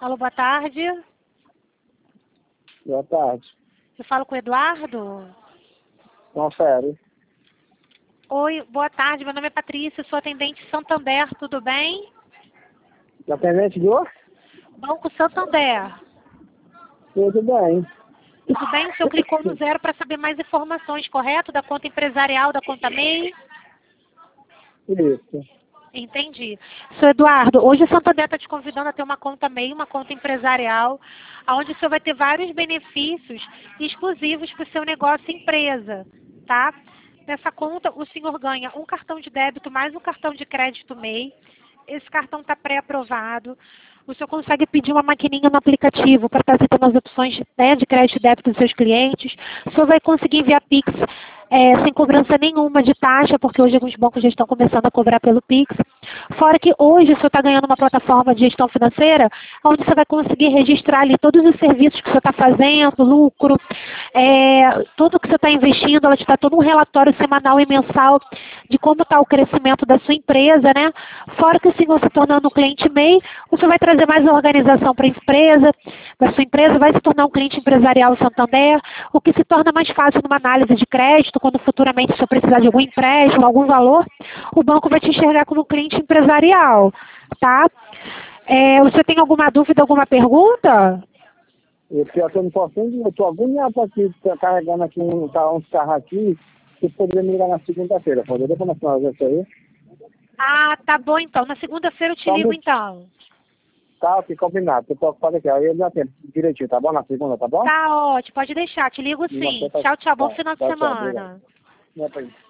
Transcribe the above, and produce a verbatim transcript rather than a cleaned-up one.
Alô, boa tarde. Boa tarde. Eu falo com o Eduardo? Confere. Oi, boa tarde. Meu nome é Patrícia, sou atendente Santander, tudo bem? Atendente do? Banco Santander. Tudo bem. Tudo bem? O senhor clicou no zero para saber mais informações, correto? Da conta empresarial, da conta M E I? Isso. Entendi. Senhor Eduardo, hoje o Santander está te convidando a ter uma conta M E I, uma conta empresarial, onde o senhor vai ter vários benefícios exclusivos para o seu negócio e empresa, tá? Nessa conta, o senhor ganha um cartão de débito mais um cartão de crédito M E I. Esse cartão está pré-aprovado. O senhor consegue pedir uma maquininha no aplicativo para estar citando as opções, né, de crédito e débito dos seus clientes. O senhor vai conseguir enviar Pix é, sem cobrança nenhuma de taxa, porque hoje alguns bancos já estão começando a cobrar pelo Pix. Fora que hoje o senhor está ganhando uma plataforma de gestão financeira, onde você vai conseguir registrar ali todos os serviços que o senhor está fazendo, lucro, é, tudo que você está investindo, ela te dá todo um relatório semanal e mensal de como está o crescimento da sua empresa, né? Fora que o senhor se tornando um cliente M E I, o senhor vai trazer mais organização para a empresa, para a sua empresa, vai se tornar um cliente empresarial Santander, o que se torna mais fácil numa análise de crédito, quando futuramente o senhor precisar de algum empréstimo, algum valor, o banco vai te enxergar como um cliente empresarial, tá? É, o senhor tem alguma dúvida, alguma pergunta? Eu pior que eu não posso nem, eu estou agoniado aqui, tô carregando aqui um, tá, uns carros aqui, você poderia me ligar na segunda-feira, poderia para nós fazer isso aí? Ah, tá bom então. Na segunda-feira eu te Só ligo me- então. Tá, ok, combinado, eu tô ocupado aqui, aí eu já tempo direitinho, tá bom? Na segunda, tá bom? Tá ótimo, pode deixar, te ligo sim. Tá, Tchau, tchau, bom tá, final de tchau, tchau, obrigado. semana. Não é pra isso.